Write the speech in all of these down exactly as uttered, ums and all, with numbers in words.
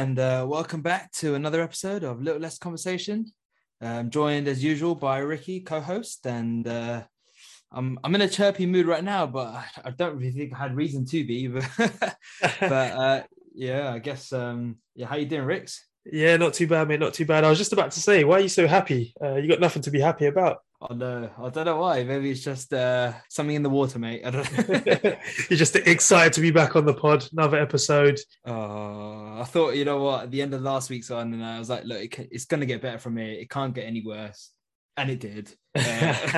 and uh, welcome back to another episode of Little Less Conversation. I'm joined as usual by Ricky, co-host, and uh, I'm I'm in a chirpy mood right now, but I, I don't really think I had reason to be. But, but uh, yeah, I guess. Um, yeah, how you doing, Rix? Yeah, not too bad, mate. Not too bad. I was just about to say, why are you so happy? Uh, you got nothing to be happy about. Oh no, I don't know why. Maybe it's just uh, something in the water, mate. I don't know. You're just excited to be back on the pod, another episode. Oh, I thought, you know what, at the end of last week's one, and I was like, look, it can, it's going to get better from here. It can't get any worse. And it did. Uh...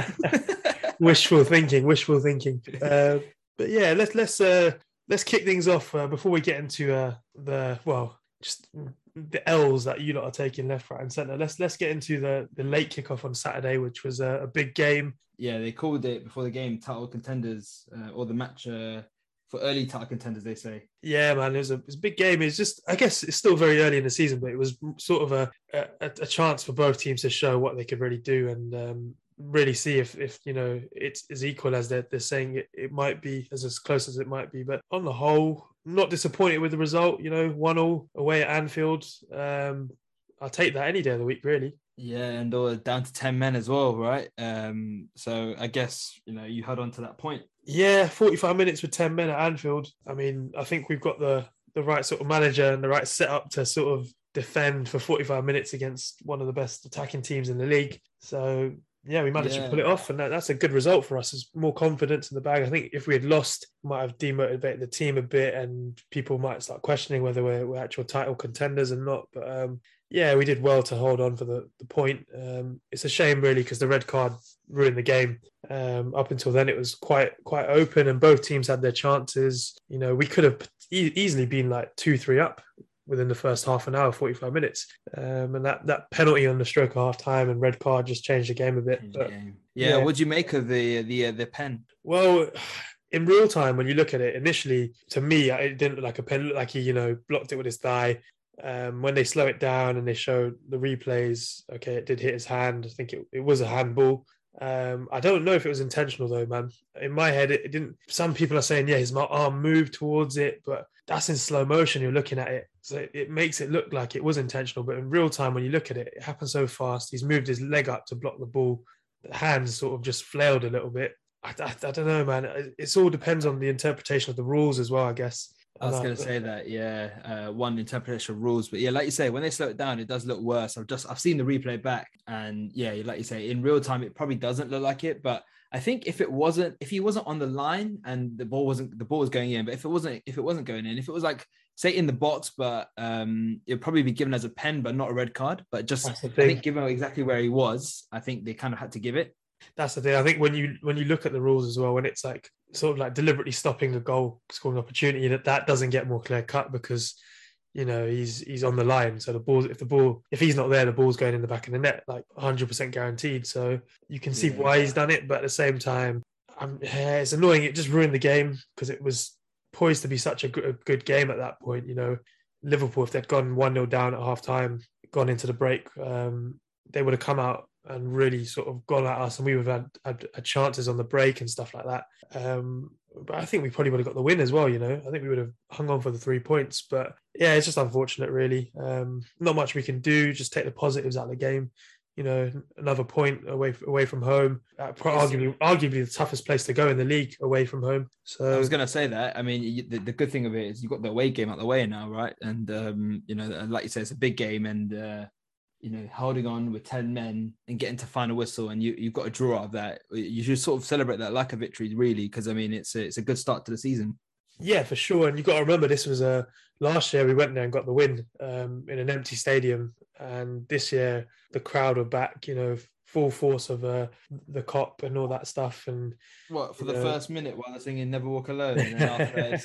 wishful thinking, wishful thinking. Uh, but yeah, let's let's uh, let's kick things off uh, before we get into uh, the well, just the L's that you lot are taking left, right, and centre. Let's let's get into the the late kickoff on Saturday, which was a, a big game. Yeah, they called it before the game title contenders, uh, or the match uh, for early title contenders, they say. Yeah, man, it was, a, it was a big game. It's just, I guess it's still very early in the season, but it was sort of a a, a chance for both teams to show what they could really do and um, really see if, if you know, it's as equal as they're, they're saying it, it might be, as as close as it might be. But on the whole, not disappointed with the result, you know, one all away at Anfield. Um, I'll take that any day of the week, really. Yeah, and uh, down to ten men as well, right? Um, so I guess, you know, you held on to that point. Yeah, forty-five minutes with ten men at Anfield. I mean, I think we've got the the right sort of manager and the right setup to sort of defend for forty-five minutes against one of the best attacking teams in the league. So, yeah, we managed yeah. to pull it off, and that, that's a good result for us. There's more confidence in the bag. I think if we had lost, might have demotivated the team a bit, and people might start questioning whether we're, we're actual title contenders and not. But um, yeah, we did well to hold on for the, the point. Um, it's a shame, really, because the red card ruined the game. Um, up until then, it was quite quite open, and both teams had their chances. You know, we could have e- easily been like two, three up within the first half an hour, forty-five minutes. Um, and that, that penalty on the stroke of half time and red card just changed the game a bit. But, game. Yeah, yeah. What do you make of the the uh, the pen? Well, in real time, when you look at it, initially, to me, it didn't look like a pen. It looked like he, you know, blocked it with his thigh. Um, when they slow it down and they show the replays, okay, it did hit his hand. I think it, it was a handball. Um, I don't know if it was intentional though, man. In my head, it, it didn't. Some people are saying, yeah, his arm moved towards it, but that's in slow motion. You're looking at it, so it, it makes it look like it was intentional. But in real time, when you look at it, it happened so fast. He's moved his leg up to block the ball. The hands sort of just flailed a little bit. I, I, I don't know, man. It, it all depends on the interpretation of the rules as well, I guess. I was going to say that, yeah, uh, one interpretation of rules, but yeah, like you say, when they slow it down, it does look worse. I've just I've seen the replay back, and yeah, like you say, in real time, it probably doesn't look like it. But I think if it wasn't, if he wasn't on the line and the ball wasn't, the ball was going in, but if it wasn't, if it wasn't going in, if it was like say in the box, but um, it'd probably be given as a pen, but not a red card. But just I think given exactly where he was, I think they kind of had to give it. That's the thing. I think when you when you look at the rules as well, when it's like sort of like deliberately stopping a goal scoring opportunity, that that doesn't get more clear cut because you know he's he's on the line. So the ball, if the ball, if he's not there, the ball's going in the back of the net, like one hundred percent guaranteed. So you can see yeah. why he's done it, but at the same time, I'm, yeah, it's annoying. It just ruined the game because it was poised to be such a good, a good game at that point. You know, Liverpool, if they'd gone one nil down at half time, gone into the break, um, they would have come out and really sort of gone at us, and we would have had, had, had chances on the break and stuff like that. Um, but I think we probably would have got the win as well, you know. I think we would have hung on for the three points. But yeah, it's just unfortunate, really. Um, not much we can do, just take the positives out of the game. You know, another point away away from home, uh, arguably, arguably the toughest place to go in the league away from home. So I was going to say that. I mean, the, the good thing of it is you've got the away game out the way now, right? And, um, you know, like you say, it's a big game, and, uh, you know, holding on with ten men and getting to final whistle, and you, you've got a draw out of that. You should sort of celebrate that like a victory, really, because, I mean, it's a, it's a good start to the season. Yeah, for sure. And you've got to remember, this was a last year we went there and got the win um, in an empty stadium. And this year the crowd were back, you know, full force of uh, the cop and all that stuff. And what, for the know... first minute while they're singing Never Walk Alone, and then after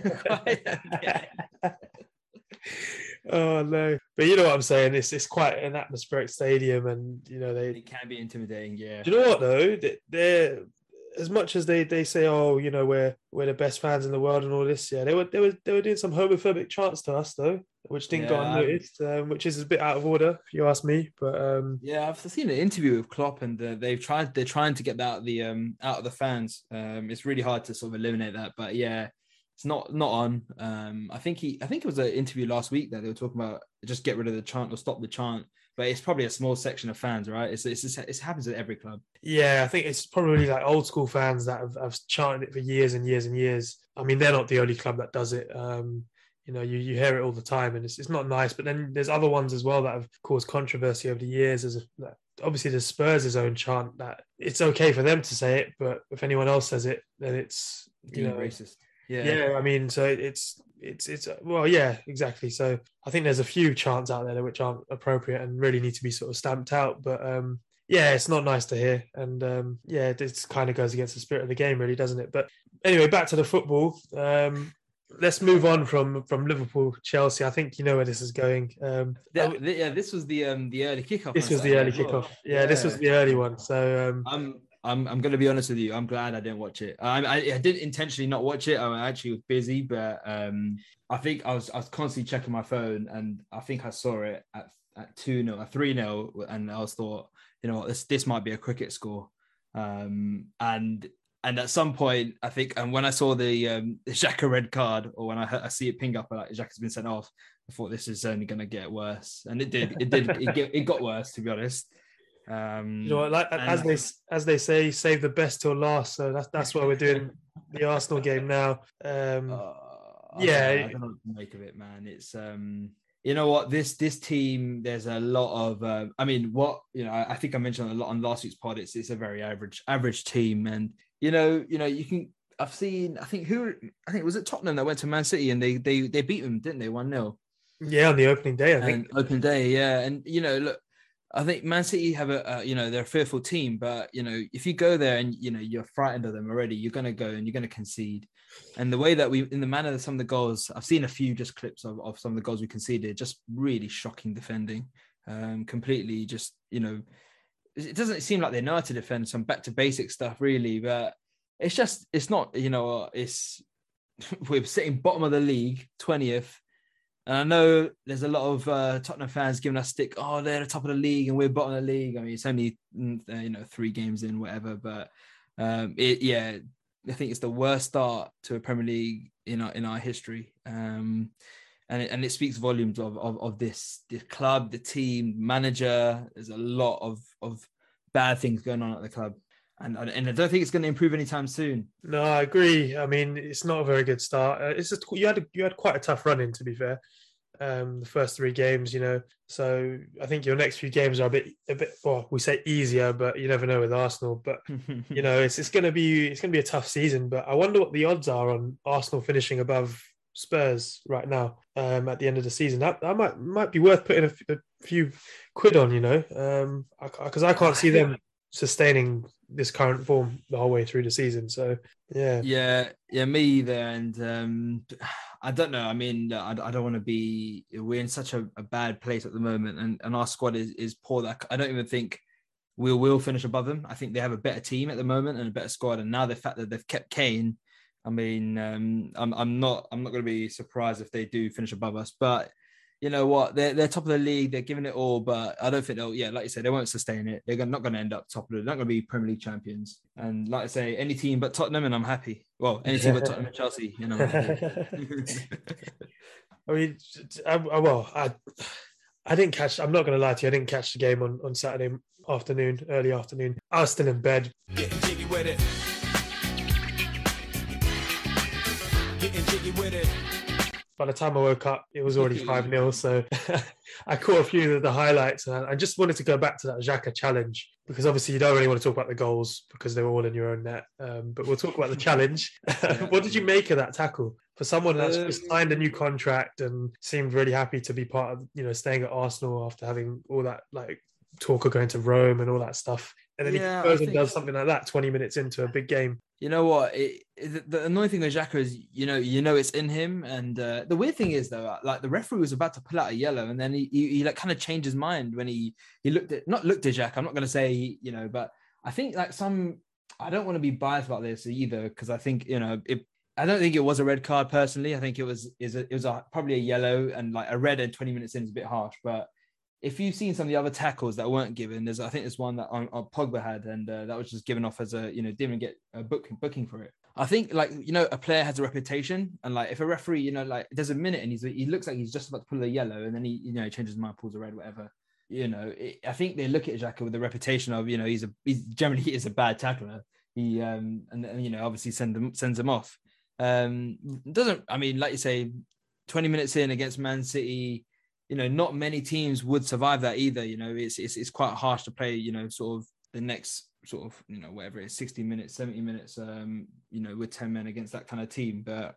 that, so... Oh no, but you know what I'm saying, it's it's quite an atmospheric stadium, and you know they it can be intimidating. Yeah, do you know what though, they're as much as they they say, oh, you know, we're we're the best fans in the world and all this, yeah, they were they were they were doing some homophobic chants to us though, which didn't yeah, go unnoticed, um, which is a bit out of order if you ask me. But um yeah, I've seen an interview with Klopp, and uh, they've tried they're trying to get that out of the um out of the fans. Um it's really hard to sort of eliminate that, but yeah, it's not not on. Um, I think he I think it was an interview last week that they were talking about just get rid of the chant or stop the chant. But it's probably a small section of fans, right? It's it's it happens at every club. Yeah, I think it's probably like old school fans that have, have chanted it for years and years and years. I mean, they're not the only club that does it. Um, you know, you, you hear it all the time, and it's it's not nice. But then there's other ones as well that have caused controversy over the years. As a, obviously, the Spurs' own chant that it's okay for them to say it, but if anyone else says it, then it's you know racist. Yeah, yeah. I mean, so it's it's it's well, yeah, exactly. So I think there's a few chants out there which aren't appropriate and really need to be sort of stamped out. But um, yeah, it's not nice to hear, and um, yeah, it kind of goes against the spirit of the game, really, doesn't it? But anyway, back to the football. Um, let's move on from from Liverpool, Chelsea. I think you know where this is going. Um, that, yeah, this was the um the early kickoff. This was the early kickoff. Yeah, yeah, this was the early one. So um, I'm I'm I'm going to be honest with you. I'm glad I didn't watch it. I I, I didn't intentionally not watch it. I actually was busy, but um, I think I was I was constantly checking my phone, and I think I saw it at at two nil, at three nil, and I was thought, you know what, this this might be a cricket score, um, and. And at some point, I think, and when I saw the um, Xhaka red card, or when I, heard, I see it ping up, like Xhaka's been sent off, I thought this is only going to get worse, and it did. It did. it, get, it got worse, to be honest. Um, you know, like as they as they say, save the best till last. So that's that's why we're doing the Arsenal game now. Um, uh, yeah, I don't, know, I don't know what to make of it, man. It's um, you know what, this this team, there's a lot of. Uh, I mean, what you know, I, I think I mentioned a lot on last week's pod. It's it's a very average average team, and. You know, you know, you can. I've seen. I think who. I think was it Tottenham that went to Man City and they they they beat them, didn't they? One nil. Yeah, on the opening day, I think. And opening day, yeah. And you know, look, I think Man City have a. Uh, you know, they're a fearful team, but you know, if you go there and you know you're frightened of them already, you're gonna go and you're gonna concede. And the way that we, in the manner of some of the goals, I've seen a few just clips of, of some of the goals we conceded. Just really shocking defending. Um, completely, just you know. It doesn't seem like they know how to defend, some back to basic stuff, really. But it's just, it's not, you know, it's, we're sitting bottom of the league, twentieth. And I know there's a lot of uh, Tottenham fans giving us stick, oh, they're the top of the league and we're bottom of the league. I mean, it's only, you know, three games in, whatever. But um, it, yeah, I think it's the worst start to a Premier League in our, in our history. Um, And it, and it speaks volumes of, of of this, this club, the team, manager. There's a lot of, of bad things going on at the club. And, and I don't think it's going to improve anytime soon. No, I agree. I mean, it's not a very good start. Uh, it's just, you had a, you had quite a tough run in, to be fair. Um, the first three games, you know. So I think your next few games are a bit, a bit. Well, we say easier, but you never know with Arsenal. But you know, it's it's going to be it's going to be a tough season. But I wonder what the odds are on Arsenal finishing above Spurs right now um, at the end of the season. That, that might might be worth putting a, a few quid on, you know, because um, I, I can't see them sustaining this current form the whole way through the season. So yeah, yeah, yeah, me either. And um, I don't know. I mean, I, I don't want to be. We're in such a, a bad place at the moment, and, and our squad is is poor. That I don't even think we will finish above them. I think they have a better team at the moment and a better squad. And now the fact that they've kept Kane. I mean, um, I'm I'm not I'm not going to be surprised if they do finish above us. But you know what, they're they're top of the league. They're giving it all, but I don't think they'll. Yeah, like you said, they won't sustain it. They're not going to end up top of it. They're not going to be Premier League champions. And like I say, any team but Tottenham, and I'm happy. Well, any team but Tottenham and Chelsea, you know. I mean, I, I, well, I I didn't catch. I'm not going to lie to you. I didn't catch the game on, on Saturday afternoon, early afternoon. I was still in bed. Getting jiggy with it. Getting jiggy with it. By the time I woke up, it was already five nil. So I caught a few of the highlights. And I just wanted to go back to that Xhaka challenge, because obviously you don't really want to talk about the goals because they were all in your own net. Um, but we'll talk about the challenge. What did you make of that tackle? For someone that's um, just signed a new contract and seemed really happy to be part of, you know, staying at Arsenal after having all that like talk of going to Rome and all that stuff. And then yeah, he goes and does something like that twenty minutes into a big game. You know what? It, it, the annoying thing with Xhaka is, you know, you know it's in him. And uh, the weird thing is, though, like the referee was about to pull out a yellow, and then he, he, he like kind of changed his mind when he he looked at not looked at Xhaka. I'm not going to say, you know, but I think like some. I don't want to be biased about this either, because I think, you know, it. I don't think it was a red card personally. I think it was is it was a, probably a yellow, and like a red and twenty minutes in is a bit harsh, but. if you've seen some of the other tackles that weren't given, there's I think there's one that on, on Pogba had, and uh, that was just given off as a, you know, didn't get a booking booking for it. I think, like, you know, a player has a reputation, and like if a referee, you know, like there's a minute and he's he looks like he's just about to pull a yellow, and then he, you know, changes his mind, pulls a red, whatever. You know, it, I think they look at Xhaka with the reputation of, you know, he's a he's generally he is a bad tackler. He um and, and you know, obviously send them sends them off. Um, doesn't I mean, like you say, twenty minutes in against Man City, you know, not many teams would survive that either. You know, it's it's it's quite harsh to play, you know, sort of the next sort of, you know, whatever it is, sixty minutes, seventy minutes, um, you know, with ten men against that kind of team. But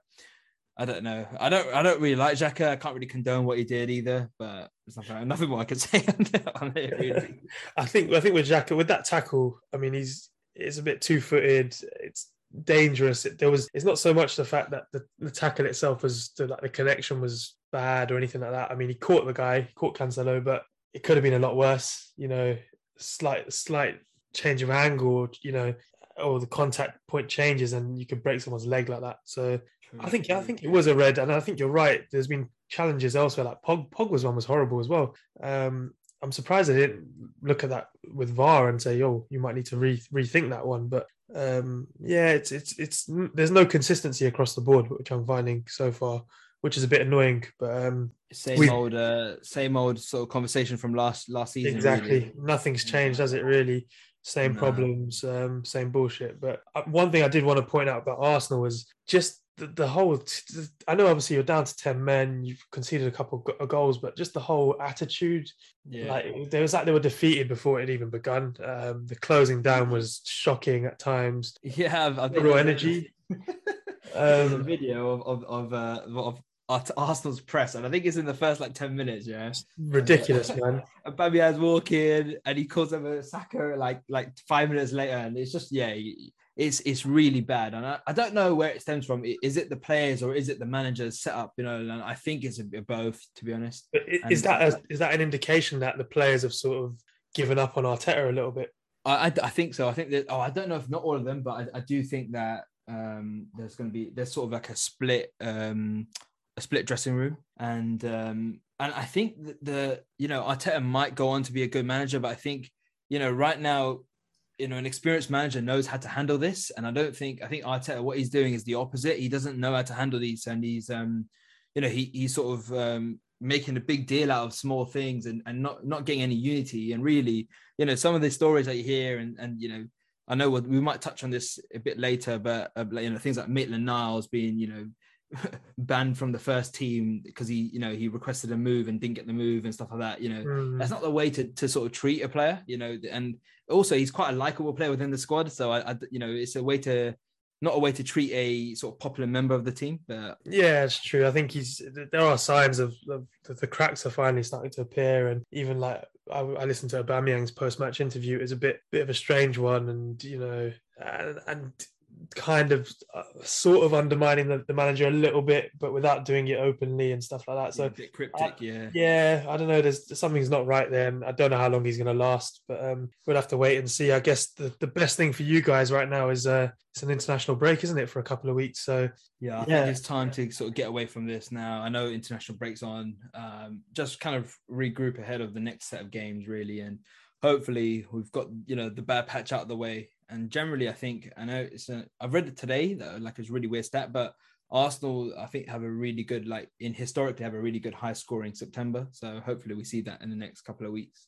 I don't know. I don't I don't really like Xhaka. I can't really condone what he did either, but there's nothing, nothing more I can say on it, really. I think I think with Xhaka, with that tackle, I mean, he's it's a bit two-footed. It's dangerous. It, there was it's not so much the fact that the, the tackle itself was the, like the connection was bad or anything like that. I mean, he caught the guy, he caught Cancelo, but it could have been a lot worse. You know, slight slight change of angle, you know, or the contact point changes and you could break someone's leg like that. So true, I think true. I think it was a red, and I think you're right. There's been challenges elsewhere, like Pog, Pogba's one was horrible as well. Um, I'm surprised I didn't look at that with V A R and say, "Oh, you might need to re- rethink that one." But um, yeah, it's it's it's there's no consistency across the board, which I'm finding so far, which is a bit annoying. But um, same old, uh, same old sort of conversation from last last season. Exactly, really. Nothing's changed, has it? Really, same no. problems, um, same bullshit. But one thing I did want to point out about Arsenal was just the, the whole. I know, obviously, you're down to ten men, you've conceded a couple of goals, but just the whole attitude. Yeah. Like there was like they were defeated before it had even begun. Um, the closing down was shocking at times. Yeah, I've real energy. There's a video of of of, uh, of Arsenal's press, and I think it's in the first like ten minutes. Yeah, it's ridiculous, man. And Bamian's walking, and he calls him a Saka like like five minutes later, and it's just yeah, it's it's really bad. And I, I don't know where it stems from. Is it the players or is it the manager's setup? You know, and I think it's a bit of both, to be honest. But is and, that a, is that an indication that the players have sort of given up on Arteta a little bit? I I, I think so. I think that. Oh, I don't know if not all of them, but I, I do think that um, there's going to be there's sort of like a split. Um, a split dressing room, and um and I think that the you know Arteta might go on to be a good manager, but I think you know right now you know an experienced manager knows how to handle this, and I don't think I think Arteta, what he's doing is the opposite. He doesn't know how to handle these, and he's um you know he he's sort of um making a big deal out of small things and and not not getting any unity. And really, you know some of the stories that you hear, and and you know I know we might touch on this a bit later, but uh, you know things like Maitland-Niles being you know banned from the first team because he, you know, he requested a move and didn't get the move and stuff like that. You know, mm. that's not the way to to sort of treat a player. You know, and also he's quite a likable player within the squad. So I, I, you know, it's a way to not a way to treat a sort of popular member of the team. But yeah, it's true. I think he's. There are signs of, of the cracks are finally starting to appear, and even like I, I listened to Aubameyang's post-match interview. It was a bit bit of a strange one, and you know, and. and kind of uh, sort of undermining the, the manager a little bit, but without doing it openly and stuff like that. So yeah, a bit cryptic, I, yeah. Yeah, I don't know. There's something's not right there, and I don't know how long he's going to last, but um, we'll have to wait and see. I guess the, the best thing for you guys right now is uh, it's an international break, isn't it, for a couple of weeks? So yeah, I yeah. think it's time to sort of get away from this now. I know international breaks on, um, just kind of regroup ahead of the next set of games, really, and hopefully we've got you know the bad patch out of the way. And generally, I think, I know it's, a, I've read it today, that, like it's a really weird stat, but Arsenal, I think, have a really good, like in historically have a really good high scoring September. So hopefully we see that in the next couple of weeks.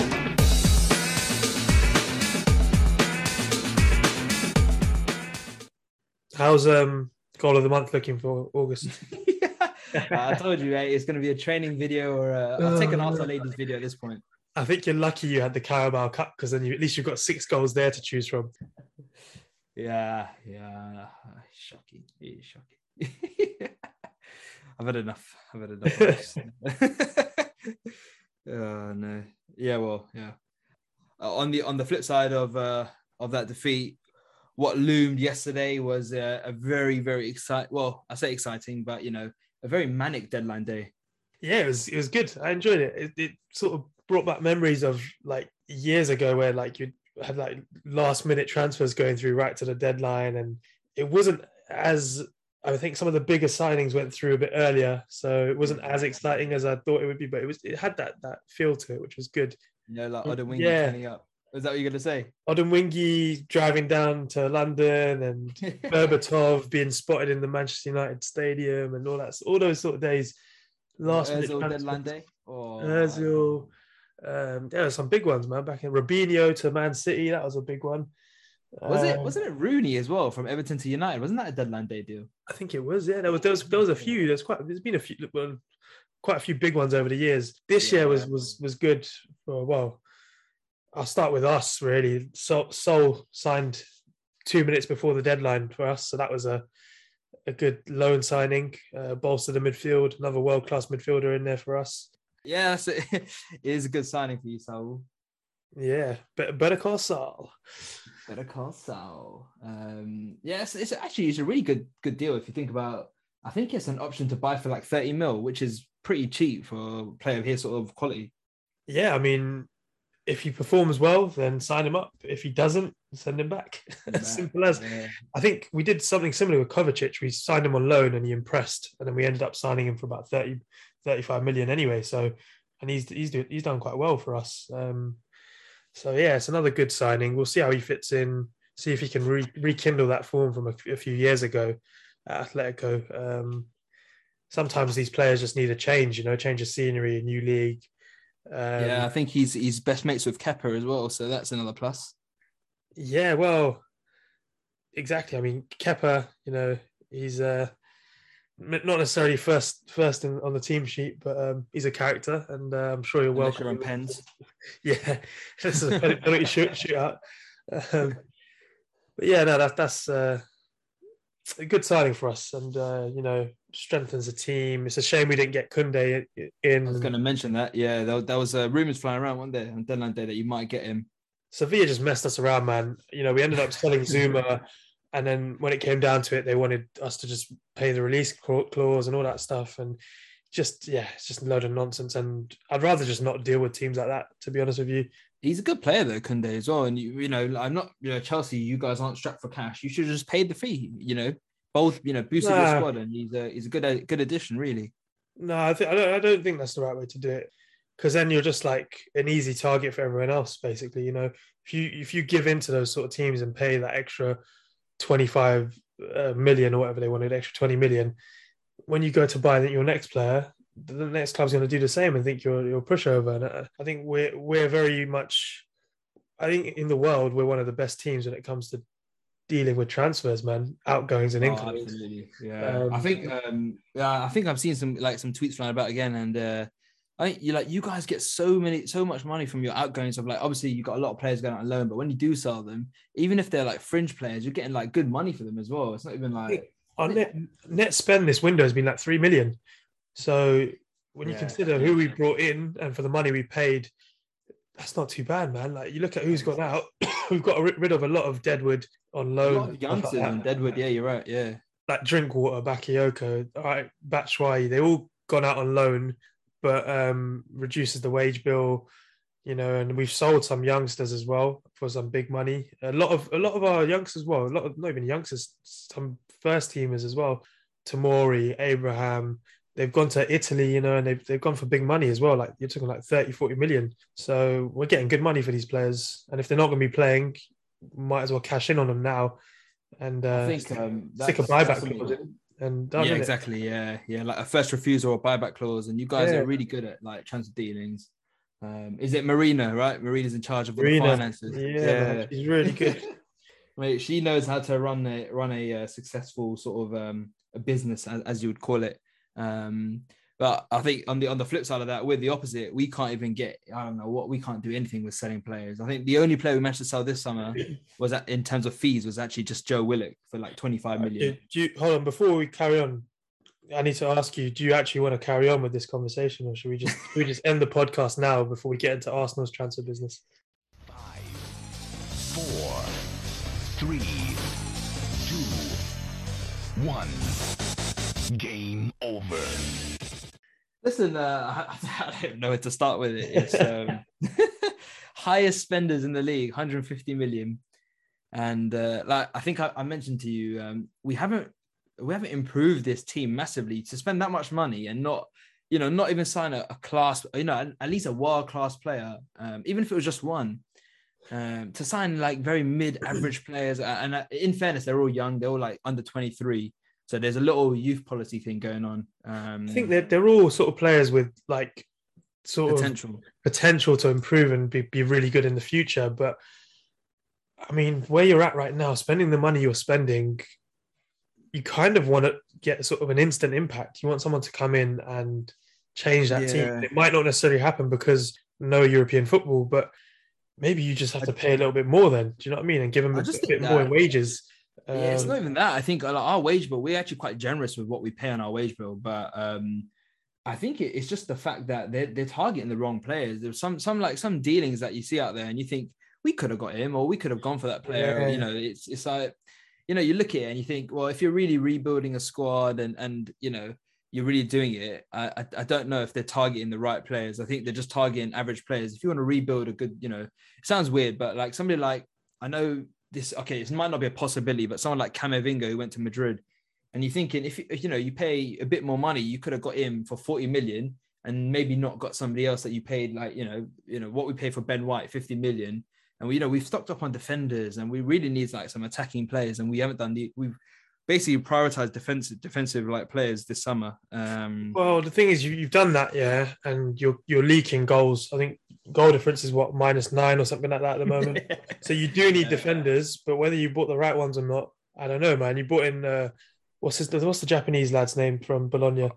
How's um goal of the month looking for August? yeah. I told you, mate, it's going to be a training video or a, I'll take an Arsenal ladies video at this point. I think you're lucky you had the Carabao Cup because then you, at least you've got six goals there to choose from. Yeah, yeah. Shocking. It's shocking. I've had enough. I've had enough. Oh, no. Yeah, well, yeah. Uh, on the on the flip side of uh, of that defeat, what loomed yesterday was a, a very, very exciting, well, I say exciting, but, you know, a very manic deadline day. Yeah, it was it was good. I enjoyed it. It, it sort of brought back memories of like years ago where like you had like last minute transfers going through right to the deadline, and it wasn't as I think some of the bigger signings went through a bit earlier, so it wasn't as exciting as I thought it would be. But it was it had that that feel to it, which was good. You know, like Odemwingie Yeah, turning up. Was that what you're gonna say? Odemwingie driving down to London and Berbatov being spotted in the Manchester United Stadium and all that, all those sort of days. Last minute Ozil transfers. deadline day. Or Ozil. Um, there were some big ones, man. Back in Robinho to Man City, that was a big one. Was it? Um, Wasn't it Rooney as well from Everton to United? Wasn't that a deadline day deal? I think it was. Yeah, there was there was, there was a few. There's quite. There's been a few. Well, quite a few big ones over the years. This Yeah. year was was was good. For, well, I'll start with us. Really, Sol, Sol signed two minutes before the deadline for us, so that was a a good loan signing. Uh, bolstered the midfield. Another world class midfielder in there for us. Yeah, so it is a good signing for you, Saul. Yeah, better, better call Saul. Better call Saul. Um, yes, it's, it's actually it's a really good good deal if you think about. I think it's an option to buy for like thirty mil, which is pretty cheap for a player of his sort of quality. Yeah, I mean, if he performs well, then sign him up. If he doesn't, send him back. As simple as. Yeah. I think we did something similar with Kovacic. We signed him on loan and he impressed, and then we ended up signing him for about thirty, thirty-five million anyway. So, and he's he's he's done quite well for us. Um, so yeah, it's another good signing. We'll see how he fits in. See if he can re- rekindle that form from a, a few years ago at Atletico. Um, sometimes these players just need a change, you know, change of scenery, a new league. Um, yeah, I think he's he's best mates with Kepa as well, so that's another plus. Yeah, well, exactly. I mean, Kepa, you know, he's uh, not necessarily first first in, on the team sheet, but um, he's a character, and uh, I'm sure you're welcome. On pens. Yeah, this is a penalty shoot shootout. Um, but yeah, no, that, that's uh, a good signing for us, and uh, you know, strengthens the team. It's a shame we didn't get Koundé in. I was going to mention that. Yeah, there, there was uh, rumors flying around one day on deadline day that you might get him. Sevilla just messed us around, man. You know, we ended up selling Zuma, and then when it came down to it, they wanted us to just pay the release clause and all that stuff, and just yeah, it's just a load of nonsense. And I'd rather just not deal with teams like that, to be honest with you. He's a good player though, Koundé as well. And you, you know, I'm not, you know, Chelsea. You guys aren't strapped for cash. You should have just paid the fee. You know, both, you know, boosted nah. your squad, and he's a he's a good good addition, really. No, I think I don't. I don't think that's the right way to do it, because then you're just like an easy target for everyone else. Basically, you know, if you if you give in to those sort of teams and pay that extra twenty-five uh, million or whatever they wanted, extra twenty million, when you go to buy your next player, the next club's going to do the same and think you're you're a pushover. And I think we're we're very much. I think in the world we're one of the best teams when it comes to dealing with transfers, man, outgoings and incomings. Oh, absolutely. Yeah, um, I think um, yeah, I think I've seen some like some tweets flying about again, and uh, I think you like you guys get so many so much money from your outgoings. Of like obviously you got a lot of players going out on loan, but when you do sell them, even if they're like fringe players, you're getting like good money for them as well. It's not even like our net net spend this window has been like three million. So when you yeah. consider who we brought in and for the money we paid, that's not too bad, man. Like you look at who's gone out, we've got rid of a lot of Deadwood on loan. A lot of youngsters like on Deadwood, yeah, you're right, yeah. Like Drinkwater, Bakayoko, all right, Batshuayi, they all gone out on loan, but um, reduces the wage bill, you know. And we've sold some youngsters as well for some big money. A lot of a lot of our youngsters, well, a lot of not even youngsters, some first teamers as well. Tamori, Abraham. They've gone to Italy, you know, and they've, they've gone for big money as well. Like you're talking like thirty, forty million. So we're getting good money for these players. And if they're not going to be playing, might as well cash in on them now. And uh, I think um, stick a buyback clause in. And done, yeah, exactly. It? Yeah. Yeah. Like a first refusal or buyback clause. And you guys yeah. are really good at like transfer dealings. Um, is it Marina, right? Marina's in charge of Marina. the finances. Yeah, yeah. Man, she's really good. Mate, she knows how to run a run a uh, successful sort of um, a business, as, as you would call it. Um, but I think on the on the flip side of that, we're the opposite. We can't even get, I don't know what, we can't do anything with selling players. I think the only player we managed to sell this summer was that in terms of fees was actually just Joe Willock for like twenty-five million. Do you, hold on, before we carry on, I need to ask you, do you actually want to carry on with this conversation, or should we just should we just end the podcast now before we get into Arsenal's transfer business? Five, four, three, two, one. Game over. Listen, uh, I, I don't know where to start with it. It's um, highest spenders in the league, one hundred fifty million. And uh, like I think I, I mentioned to you, um, we haven't we haven't improved this team massively to spend that much money and not, you know, not even sign a, a class, you know, at least a world class player, um, even if it was just one. Um, to sign like very mid-average players, and uh, in fairness, they're all young. They're all like under twenty-three, so there's a little youth policy thing going on. Um, I think they're they're all sort of players with like sort potential. of potential to improve and be, be really good in the future. But I mean, where you're at right now, spending the money you're spending, you kind of want to get sort of an instant impact. You want someone to come in and change that Yeah. team. It might not necessarily happen because no European football, but maybe you just have to pay a little bit more then. Do you know what I mean? And give them I a, just a think bit more that- in wages. Um, Yeah, it's not even that. I think like, our wage bill, we're actually quite generous with what we pay on our wage bill, but um, I think it, it's just the fact that they're they're targeting the wrong players. There's some some like some dealings that you see out there, and you think we could have got him, or we could have gone for that player. Or, Yeah. you know, it's it's like, you know, you look at it and you think, well, if you're really rebuilding a squad and and you know you're really doing it, I I, I don't know if they're targeting the right players. I think they're just targeting average players. If you want to rebuild a good, you know, it sounds weird, but like somebody like I know. This okay, it might not be a possibility, but someone like Camavinga who went to Madrid, and you're thinking if you, you know you pay a bit more money, you could have got him for forty million, and maybe not got somebody else that you paid like you know you know what we pay for Ben White, fifty million, and we you know we've stocked up on defenders, and we really need like some attacking players, and we haven't done the we've basically prioritized defensive defensive like players this summer. Um, well, the thing is, you, you've done that, yeah, and you're you're leaking goals. I think goal difference is what minus nine or something like that at the moment. So you do need Yeah. defenders, but whether you bought the right ones or not, I don't know, man. You bought in uh, what's his what's the Japanese lad's name from Bologna?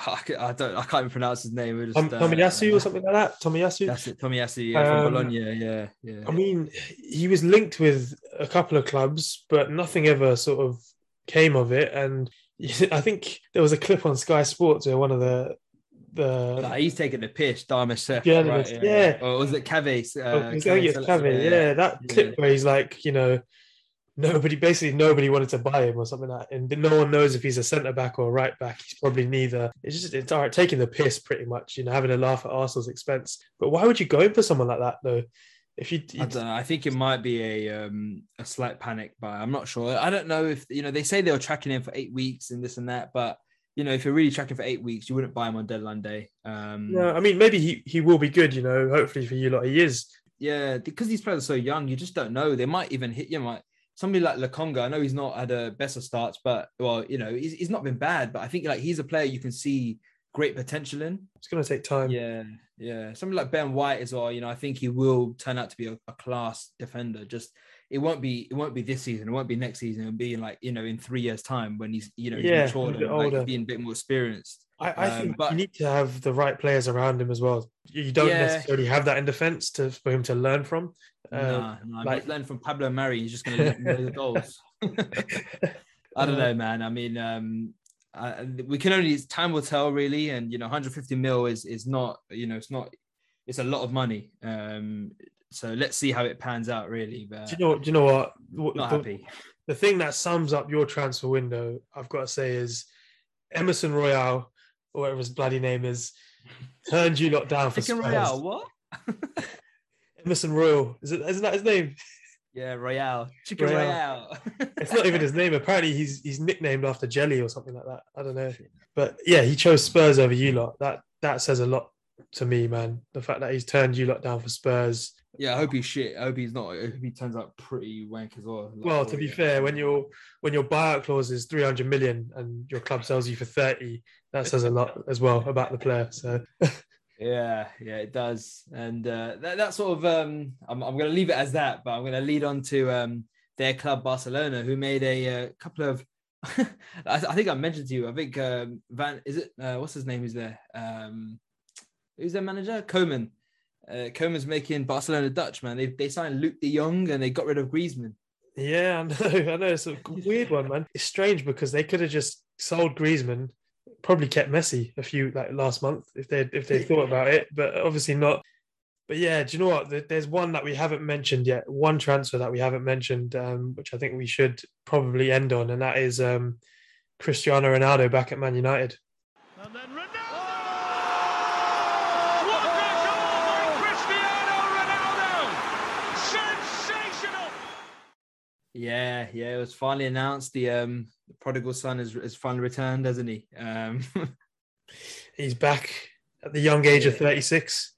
I don't I can't even pronounce his name. We're just, Tom, uh, Tomiyasu or something like that. Tomiyasu. That's it, Tomiyasu, yeah, from Um, Bologna. Yeah, yeah. I mean, he was linked with a couple of clubs, but nothing ever sort of came of it. And I think there was a clip on Sky Sports where one of the the Like, he's taking the piss, Darmashef, Yeah, right? yeah. yeah. Or was it Cave? Oh, Uh, I think it's Cave- Cave, yeah, that Yeah. clip where he's like, you know, nobody, basically nobody wanted to buy him or something like that. And no one knows if he's a centre back or a right back. He's probably neither. It's just, it's all right, taking the piss pretty much, you know, having a laugh at Arsenal's expense. But why would you go in for someone like that though? If you, I don't know. I think it might be a um, a slight panic buy. I'm not sure. I don't know if you know. They say they were tracking him for eight weeks and this and that, but you know, if you're really tracking for eight weeks, you wouldn't buy him on deadline day. Um, no, I mean, maybe he, he will be good, you know, hopefully for you lot he is. Yeah, because these players are so young, you just don't know. They might even hit you. Might somebody like Lokonga. I know he's not had a better starts, but well, you know, he's, he's not been bad. But I think like he's a player you can see great potential in. It's going to take time. Yeah, yeah. Somebody like Ben White as well. You know, I think he will turn out to be a, a class defender. Just it won't be it won't be this season. It won't be next season. It'll be in like you know in three years' time when he's you know he's Yeah, matured a bit and like, older. being a bit more experienced. I, I Um, think but- you need to have the right players around him as well. You don't Yeah. necessarily have that in defence to for him to learn from. Uh, nah, nah. like- He's learned from Pablo Mari. He's just going to know the goals. I don't know, man. I mean, um, I, we can only time will tell, really. And you know, one hundred fifty mil is is not, you know, it's not, it's a lot of money. Um, so let's see how it pans out, really. But Do you know? Do you know what? What- not the, happy. the thing that sums up your transfer window, I've got to say, is Emerson Royale, or whatever his bloody name is, turned you lot down for Chicken Spurs. Royale, what? Emerson Royal, is it? Isn't that his name? Yeah, Royale. Chicken Royale. Royale. It's not even his name. Apparently, he's he's nicknamed after Jelly or something like that. I don't know. But yeah, he chose Spurs over you lot. That that says a lot to me, man. The fact that he's turned you lot down for Spurs. Yeah, I hope he's shit. I hope he's not. I hope he turns out pretty wank as well. Like, Well, oh, to be yeah. fair, when your when your buyout clause is three hundred million and your club sells you for thirty, that says a lot as well about the player. So Yeah, yeah, it does. And uh, that, that sort of, um, I'm, I'm going to leave it as that, but I'm going to lead on to um, their club, Barcelona, who made a, uh couple of, I, I think I mentioned to you, I think um, Van, is it, uh, what's his name who's there? Um, who's their manager? Koeman. Uh, Koeman's making Barcelona Dutch, man. They, they signed Luke de Jong and they got rid of Griezmann. yeah, I know, I know it's a weird one, man. It's strange because they could have just sold Griezmann, probably kept Messi a few like last month if they if they thought about it, but obviously not. But yeah, do you know what? There- There's one that we haven't mentioned yet. One transfer that we haven't mentioned, um, which I think we should probably end on, and that is um, Cristiano Ronaldo back at Man United. And then Ronaldo! What a goal by Cristiano Ronaldo! Sensational! Yeah, yeah, it was finally announced. The um, prodigal son has, has finally returned, hasn't he? Um, He's back at the young age Yeah. of thirty-six.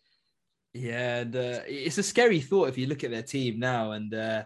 yeah, and uh, it's a scary thought if you look at their team now, and uh,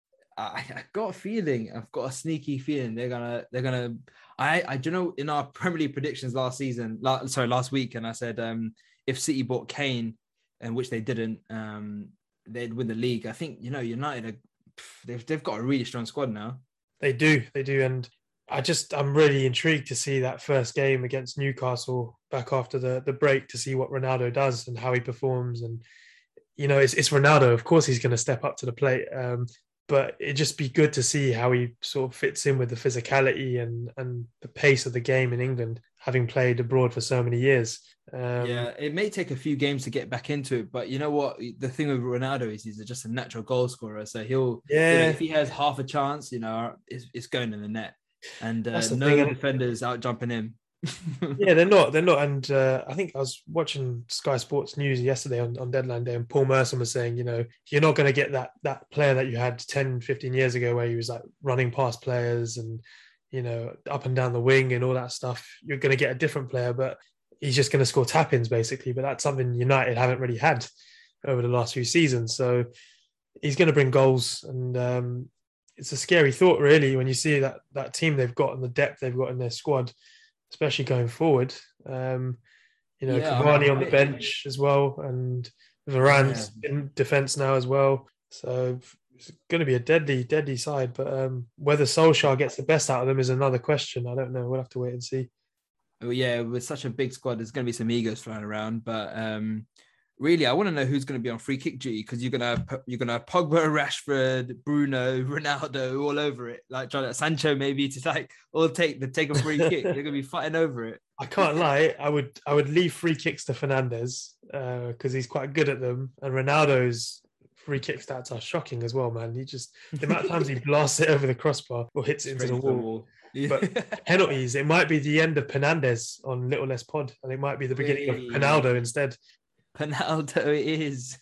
I, I got a feeling, I've got a sneaky feeling they're gonna, they're gonna. I, I, do you know, in our Premier League predictions last season, la- sorry, last week, and I said um, if City bought Kane, and which they didn't, um, they'd win the league. I think you know United, are, they've they've got a really strong squad now. They do, they do, and I just I'm really intrigued to see that first game against Newcastle back after the the break to see what Ronaldo does and how he performs. And you know, it's it's Ronaldo, of course, he's going to step up to the plate. Um, but it'd just be good to see how he sort of fits in with the physicality and and the pace of the game in England, having played abroad for so many years. Um, Yeah, it may take a few games to get back into it, but you know what? The thing with Ronaldo is he's just a natural goal scorer. So he'll, Yeah. you know, if he has half a chance, you know, it's, it's going in the net, and uh, That's the no thing, and- defenders out jumping him. Yeah, they're not. They're not. And uh, I think I was watching Sky Sports News yesterday on, on deadline day, and Paul Merson was saying, you know, you're not going to get that that player that you had ten, fifteen years ago where he was like running past players and, you know, up and down the wing and all that stuff. You're going to get a different player, but he's just going to score tap-ins basically. But that's something United haven't really had over the last few seasons. So he's going to bring goals. And um, it's a scary thought, really, when you see that that team they've got and the depth they've got in their squad, especially going forward. Um, you know, Yeah, Cavani I- on the bench as well, and Varane's in defence now as well. So it's going to be a deadly, deadly side. But um, whether Solskjaer gets the best out of them is another question. I don't know. We'll have to wait and see. Well, yeah, with such a big squad, there's going to be some egos flying around. But um, really, I want to know who's going to be on free kick duty, because you're going to have, you're going to have Pogba, Rashford, Bruno, Ronaldo all over it, like trying to Sancho maybe to like all take the take a free kick. They're going to be fighting over it. I can't lie. I would I would leave free kicks to Fernandes because uh, he's quite good at them. And Ronaldo's free kick stats are shocking as well, man. He just the amount of times he blasts it over the crossbar or hits it into Straight the to wall. Yeah. But penalties, it might be the end of Penandes on Little Less Pod, and it might be the beginning of Whee. Penaldo instead. Penaldo it is.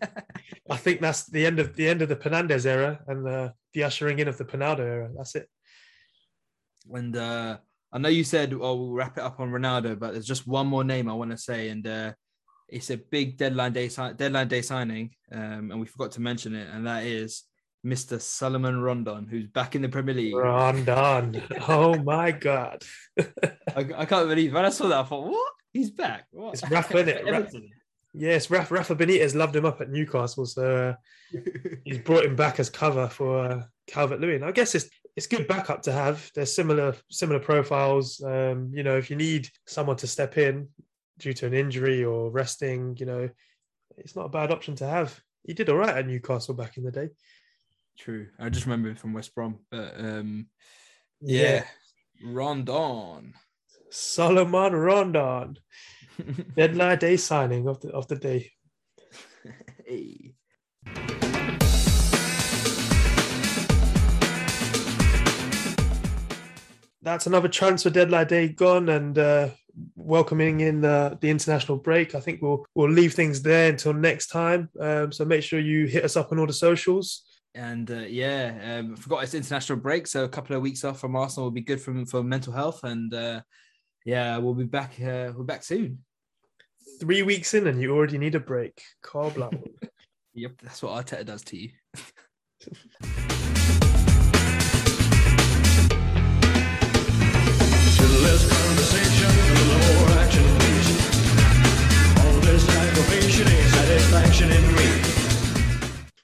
I think that's the end of the end of the Penandes era and uh, the ushering in of the Penaldo era. That's it. And uh, I know you said, "Oh, we'll wrap it up on Ronaldo," but there's just one more name I want to say, and uh, it's a big deadline day si- deadline day signing, um, and we forgot to mention it, and that is Mister Solomon Rondon, who's back in the Premier League. Rondon. Oh my God. I, I can't believe when I saw that, I thought, "What? He's back? What?" It's Rafa, isn't it? Everton. Yes, Rafa, Rafa Benitez loved him up at Newcastle, so uh, he's brought him back as cover for uh, Calvert-Lewin. I guess it's it's good backup to have. They're similar similar profiles. Um, you know, if you need someone to step in due to an injury or resting, you know, it's not a bad option to have. He did all right at Newcastle back in the day. True. I just remember him from West Brom, but um, yeah, Rondon. Solomon Rondon. Deadline day signing of the of the day. Hey. That's another transfer deadline day gone, and uh, welcoming in the, the international break. I think we'll we'll leave things there until next time. Um, so make sure you hit us up on all the socials. And uh, yeah, um, forgot it's international break, so a couple of weeks off from Arsenal will be good for for mental health. And uh, yeah, we'll be back. Uh, we're back soon. Three weeks in, and you already need a break. Carl Blackwood. Yep, that's what Arteta does to you. Let's